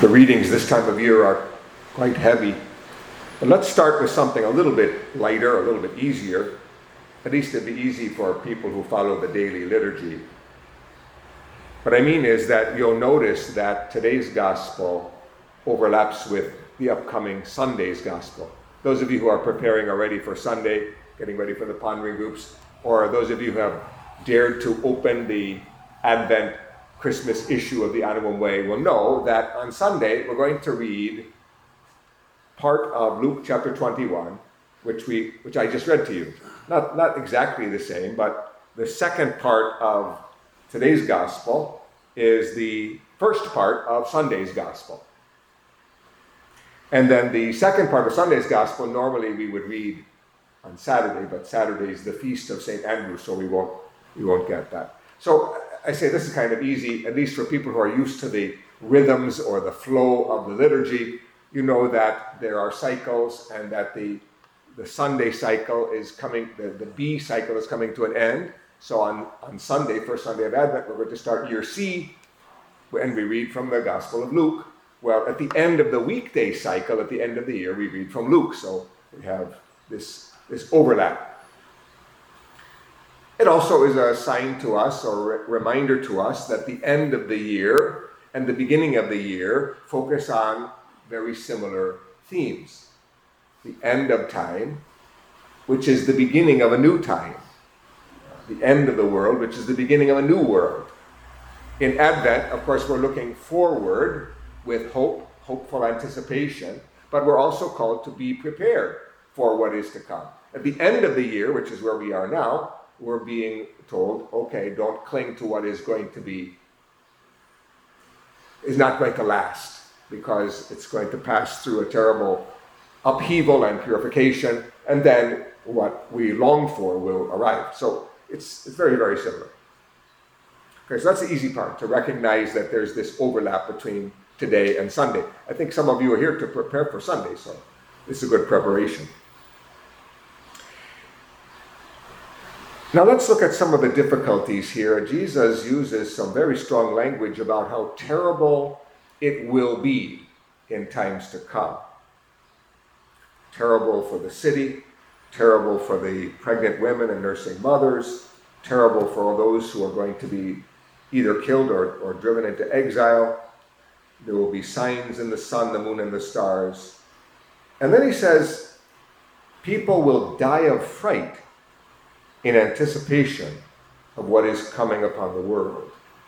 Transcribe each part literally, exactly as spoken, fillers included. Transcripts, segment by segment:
The readings this time of year are quite heavy. But let's start with something a little bit lighter, a little bit easier. At least it'd be easy for people who follow the daily liturgy. What I mean is that you'll notice that today's gospel overlaps with the upcoming Sunday's gospel. Those of you who are preparing already for Sunday, getting ready for the pondering groups, or those of you who have dared to open the Advent Christmas issue of the Annuum Way will know that on Sunday we're going to read part of Luke chapter twenty-one, which we which I just read to you. Not, not exactly the same, but the second part of today's gospel is the first part of Sunday's gospel. And then the second part of Sunday's gospel, normally we would read on Saturday, but Saturday is the feast of Saint Andrew, so we won't we won't get that. So I say this is kind of easy, at least for people who are used to the rhythms or the flow of the liturgy. You know that there are cycles and that the the Sunday cycle is coming, the, the B cycle is coming to an end. So on, on Sunday, first Sunday of Advent, we're going to start year C, and we read from the Gospel of Luke. Well, at the end of the weekday cycle, at the end of the year, we read from Luke. So we have this, this overlap. It also is a sign to us, or a reminder to us, that the end of the year and the beginning of the year focus on very similar themes. The end of time, which is the beginning of a new time. The end of the world, which is the beginning of a new world. In Advent, of course, we're looking forward with hope, hopeful anticipation, but we're also called to be prepared for what is to come. At the end of the year, which is where we are now, we're being told, okay, don't cling to what is going to be, is not going to last, because it's going to pass through a terrible upheaval and purification, and then what we long for will arrive. So it's, it's very, very similar. Okay, so that's the easy part, to recognize that there's this overlap between today and Sunday. I think some of you are here to prepare for Sunday, so this is a good preparation. Now let's look at some of the difficulties here. Jesus uses some very strong language about how terrible it will be in times to come. Terrible for the city, terrible for the pregnant women and nursing mothers, terrible for all those who are going to be either killed or, or driven into exile. There will be signs in the sun, the moon, and the stars. And then he says, people will die of fright in anticipation of what is coming upon the world.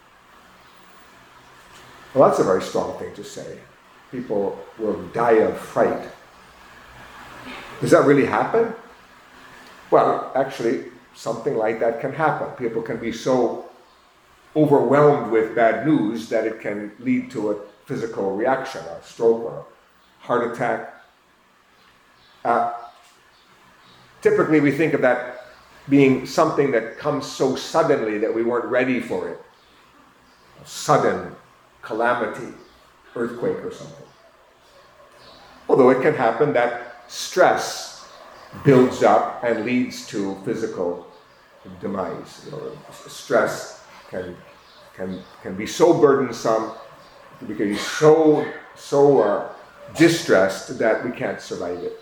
Well, that's a very strong thing to say. People will die of fright. Does that really happen? Well, actually, something like that can happen. People can be so overwhelmed with bad news that it can lead to a physical reaction, a stroke or a heart attack. Uh, typically, we think of that being something that comes so suddenly that we weren't ready for it. A sudden calamity, earthquake or something. Although it can happen that stress builds up and leads to physical demise. You know, stress can can can be so burdensome, we can be so so uh, distressed that we can't survive it.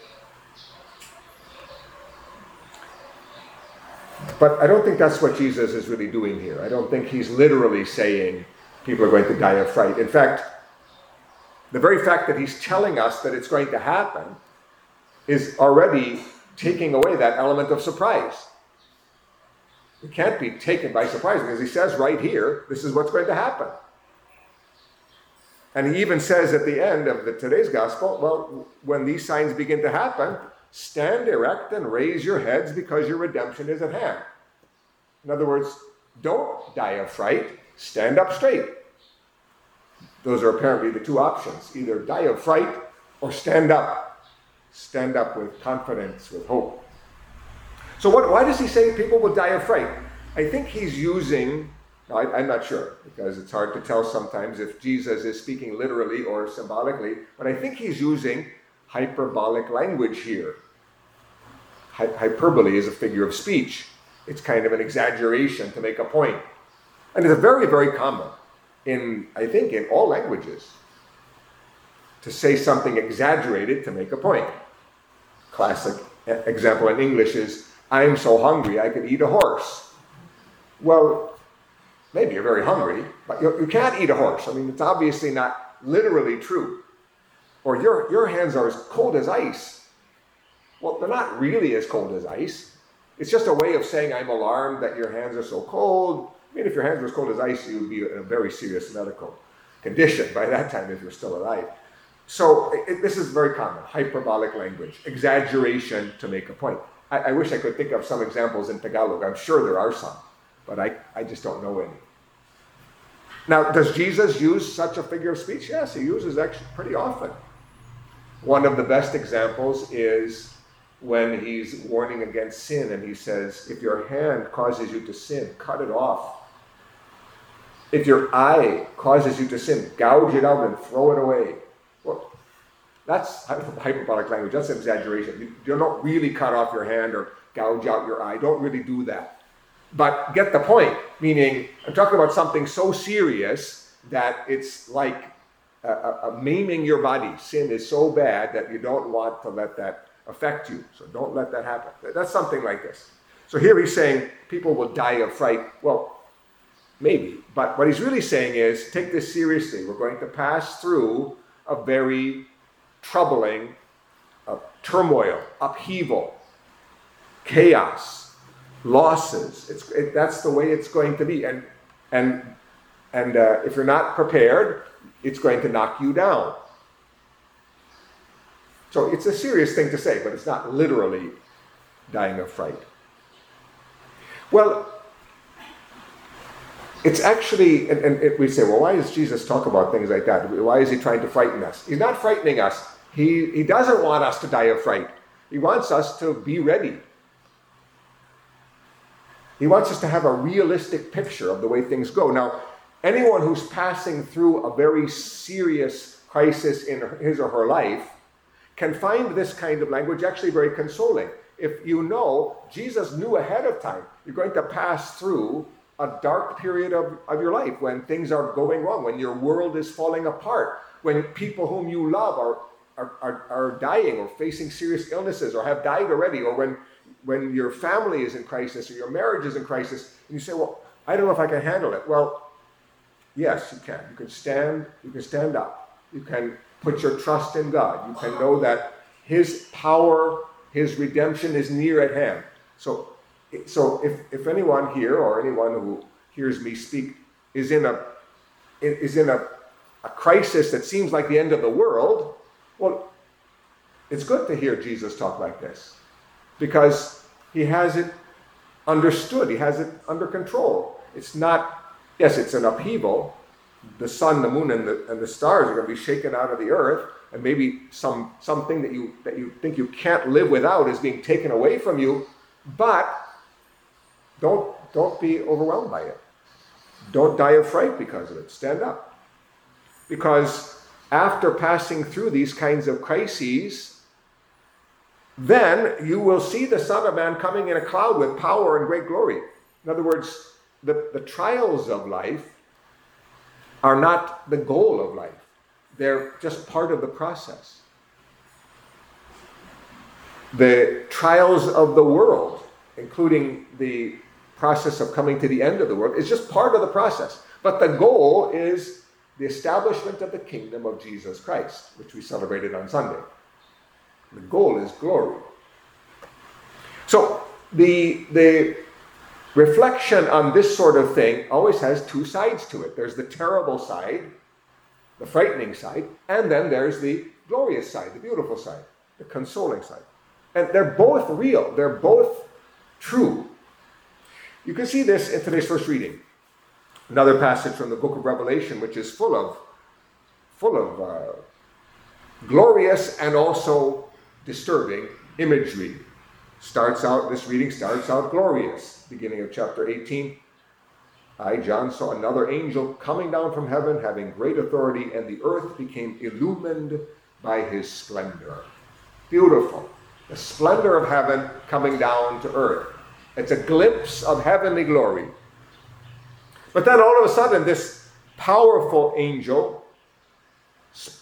But I don't think that's what Jesus is really doing here. I don't think he's literally saying people are going to die of fright. In fact, the very fact that he's telling us that it's going to happen is already taking away that element of surprise. We can't be taken by surprise because he says right here, this is what's going to happen. And he even says at the end of the, today's gospel, well, when these signs begin to happen, stand erect and raise your heads because your redemption is at hand. In other words, don't die of fright, stand up straight. Those are apparently the two options. Either die of fright or stand up. Stand up with confidence, with hope. So what, why does he say people will die of fright? I think he's using, no, I, I'm not sure, because it's hard to tell sometimes if Jesus is speaking literally or symbolically, but I think he's using hyperbolic language here. Hy- hyperbole is a figure of speech. It's kind of an exaggeration to make a point. And it's very, very common in, I think, in all languaes. to say something exaggerated to make a point. Classic example in English is, I'm so hungry I could eat a horse. Well, maybe you're very hungry, but you, you can't eat a horse. I mean, it's obviously not literally true. Or your, your hands are as cold as ice. Well, they're not really as cold as ice. It's just a way of saying I'm alarmed that your hands are so cold. I mean, if your hands were as cold as ice, you would be in a very serious medical condition by that time if you're still alive. So it, this is very common, hyperbolic language, exaggeration to make a point. I, I wish I could think of some examples in Tagalog. I'm sure there are some, but I, I just don't know any. Now, does Jesus use such a figure of speech? Yes, he uses actually pretty often. One of the best examples is when he's warning against sin and he says, if your hand causes you to sin, cut it off. If your eye causes you to sin, gouge it out and throw it away. Well, that's hyperbolic language. That's an exaggeration. You, you don't really cut off your hand or gouge out your eye. Don't really do that. But get the point, meaning I'm talking about something so serious that it's like uh, uh, maiming your body. Sin is so bad that you don't want to let that affect you. So don't let that happen. That's something like this. So here he's saying people will die of fright. Well, maybe. But what he's really saying is take this seriously. We're going to pass through a very troubling uh, turmoil, upheaval, chaos, losses. It's, it, that's the way it's going to be. And, and, and uh, if you're not prepared, it's going to knock you down. So it's a serious thing to say, but it's not literally dying of fright. Well, it's actually, and, and it, we say, well, why does Jesus talk about things like that? Why is he trying to frighten us? He's not frightening us. He, he doesn't want us to die of fright. He wants us to be ready. He wants us to have a realistic picture of the way things go. Now, anyone who's passing through a very serious crisis in his or her life can find this kind of language actually very consoling. If you know, Jesus knew ahead of time, you're going to pass through a dark period of, of your life when things are going wrong, when your world is falling apart, when people whom you love are, are, are, are dying or facing serious illnesses or have died already, or when, when your family is in crisis or your marriage is in crisis, and you say, well, I don't know if I can handle it. Well, yes, you can. You can stand, you can stand up. You can put your trust in God. You can know that his power, his redemption is near at hand. So So if, if anyone here or anyone who hears me speak is in a is in a, a crisis that seems like the end of the world, well, it's good to hear Jesus talk like this because he has it understood. He has it under control. It's not, yes, it's an upheaval. The sun, the moon, and the, and the stars are going to be shaken out of the earth, and maybe some something that you that you think you can't live without is being taken away from you, but Don't, don't be overwhelmed by it. Don't die of fright because of it. Stand up. Because after passing through these kinds of crises, then you will see the Son of Man coming in a cloud with power and great glory. In other words, the, the trials of life are not the goal of life. They're just part of the process. The trials of the world, including the process of coming to the end of the world, is just part of the process. But the goal is the establishment of the kingdom of Jesus Christ, which we celebrated on Sunday. The goal is glory. So the, the reflection on this sort of thing always has two sides to it. There's the terrible side, the frightening side, and then there's the glorious side, the beautiful side, the consoling side. And they're both real. They're both true. You can see this in today's first reading. Another passage from the book of Revelation, which is full of, full of uh, glorious and also disturbing imagery. Starts out, this reading starts out glorious. Beginning of chapter eighteen. I, John, saw another angel coming down from heaven, having great authority, and the earth became illumined by his splendor. Beautiful. The splendor of heaven coming down to earth. It's a glimpse of heavenly glory. But then all of a sudden, this powerful angel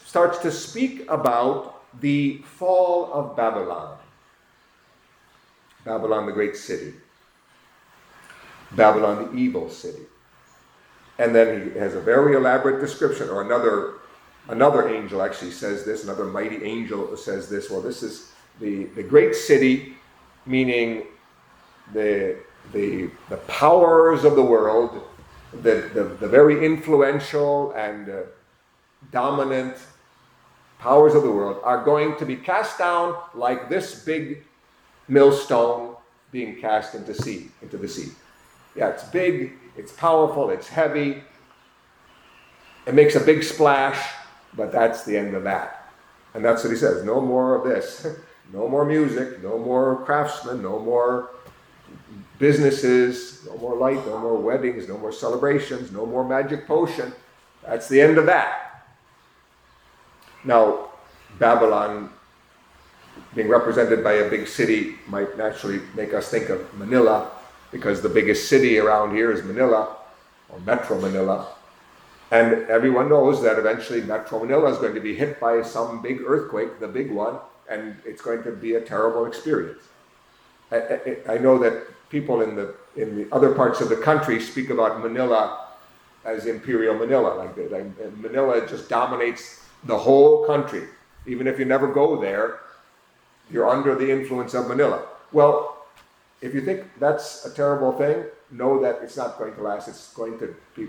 starts to speak about the fall of Babylon. Babylon, the great city. Babylon, the evil city. And then he has a very elaborate description, or another another angel actually says this, another mighty angel says this. Well, this is the, the great city, meaning the, the, the powers of the world, the, the, the very influential and uh, dominant powers of the world are going to be cast down like this big millstone being cast into sea, into the sea. Yeah, it's big, it's powerful, it's heavy, it makes a big splash, but that's the end of that. And that's what he says, no more of this. No more music, no more craftsmen, no more businesses, no more light, no more weddings, no more celebrations, no more magic potion. That's the end of that. Now, Babylon, being represented by a big city, might naturally make us think of Manila, because the biggest city around here is Manila, or Metro Manila. And everyone knows that eventually Metro Manila is going to be hit by some big earthquake, the big one, and it's going to be a terrible experience. I, I, I know that people in the in the other parts of the country speak about Manila as Imperial Manila, like that. Like Manila just dominates the whole country. Even if you never go there, you're under the influence of Manila. Well, if you think that's a terrible thing, know that it's not going to last. It's going to be,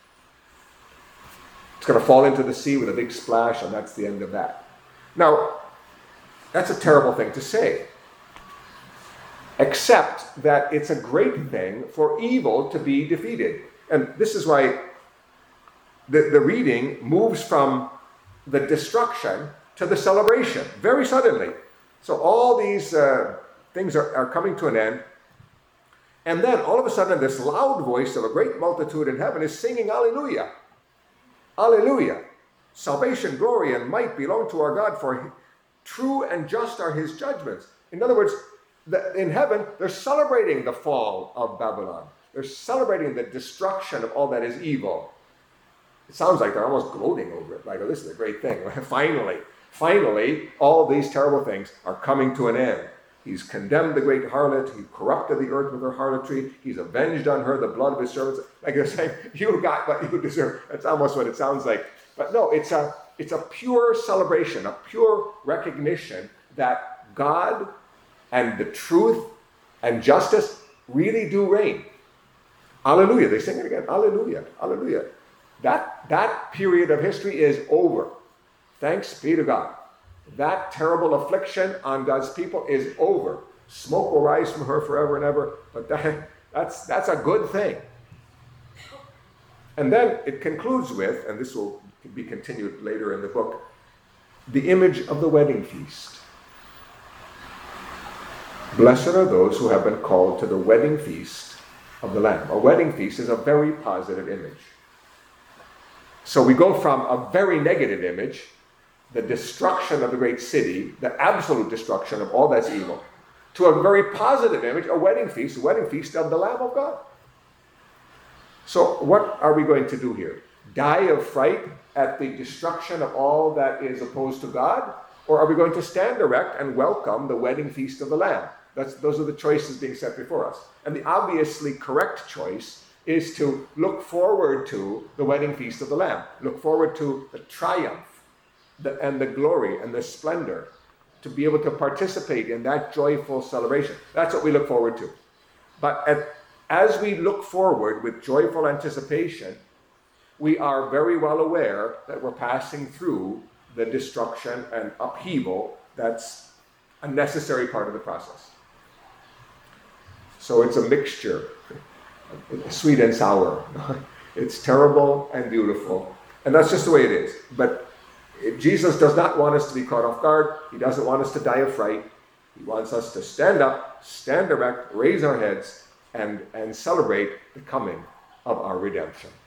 it's going to fall into the sea with a big splash, and that's the end of that. Now, that's a terrible thing to say, except that it's a great thing for evil to be defeated. And this is why the, the reading moves from the destruction to the celebration very suddenly. So all these uh, things are, are coming to an end. And then all of a sudden this loud voice of a great multitude in heaven is singing Alleluia. Alleluia. Salvation, glory, and might belong to our God, for true and just are his judgments. In other words, the, in heaven, they're celebrating the fall of Babylon. They're celebrating the destruction of all that is evil. It sounds like they're almost gloating over it. Like, oh, this is a great thing. Finally, finally, all these terrible things are coming to an end. He's condemned the great harlot. He corrupted the earth with her harlotry. He's avenged on her the blood of his servants. Like they're saying, you got what you deserve. That's almost what it sounds like. But no, it's a, it's a pure celebration, a pure recognition that God and the truth and justice really do reign. Alleluia. They sing it again. Alleluia. Alleluia. That, that period of history is over. Thanks be to God. That terrible affliction on God's people is over. Smoke will rise from her forever and ever, but that, that's, that's a good thing. And then it concludes with, and this will be continued later in the book, the image of the wedding feast. Blessed are those who have been called to the wedding feast of the Lamb. A wedding feast is a very positive image. So we go from a very negative image, the destruction of the great city, the absolute destruction of all that's evil, to a very positive image, a wedding feast, a wedding feast of the Lamb of God. So what are we going to do here? Die of fright at the destruction of all that is opposed to God? Or are we going to stand erect and welcome the wedding feast of the Lamb? That's, those are the choices being set before us. And the obviously correct choice is to look forward to the wedding feast of the Lamb. Look forward to the triumph the, and the glory and the splendor, to be able to participate in that joyful celebration. That's what we look forward to. But at, as we look forward with joyful anticipation, we are very well aware that we're passing through the destruction and upheaval that's a necessary part of the process. So it's a mixture, sweet and sour. It's terrible and beautiful. And that's just the way it is. But Jesus does not want us to be caught off guard. He doesn't want us to die of fright. He wants us to stand up, stand erect, raise our heads, and, and celebrate the coming of our redemption.